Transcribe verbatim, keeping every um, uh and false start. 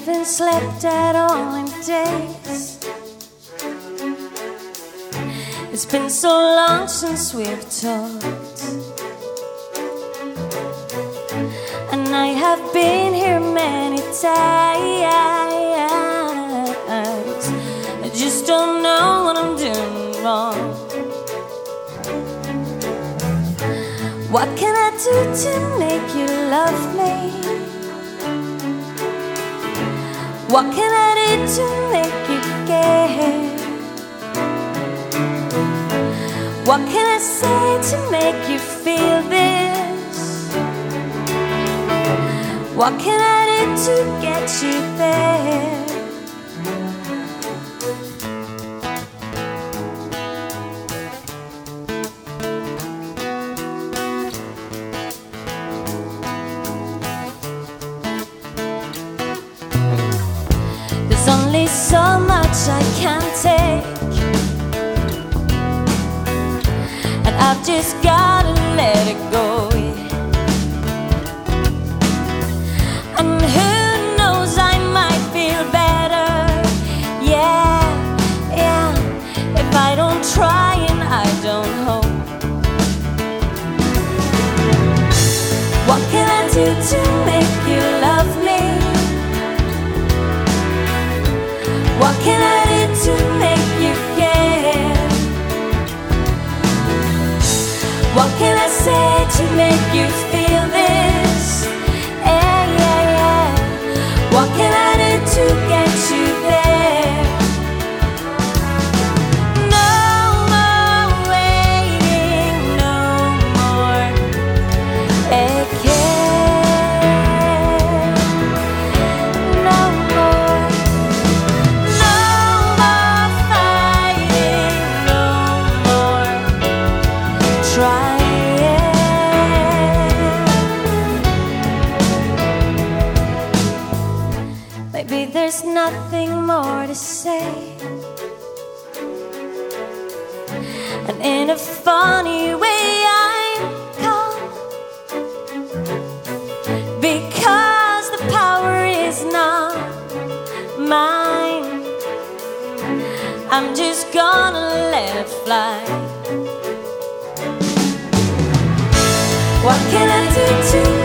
haven't slept at all in days. It's been so long since we've talked, and I have been here many times. I just don't know what I'm doing wrong. What can I do to make you love me? What can I do to make you care? What can I say to make you feel this? What can I do to get you there? There's only so much I can take, and I've just gotta let it go. And who knows, I might feel better, yeah, yeah, if I don't try and I don't hope. What can I do to make you love me? What can I do to make you care? What can I say to make you feel this? Yeah, yeah, yeah. What can I do to get you there? No more waiting, no more aching, no more. No more fighting, no more trying. Maybe there's nothing more to say, and in a funny way I'm calm, because the power is not mine. I'm just gonna let it fly. What can I do to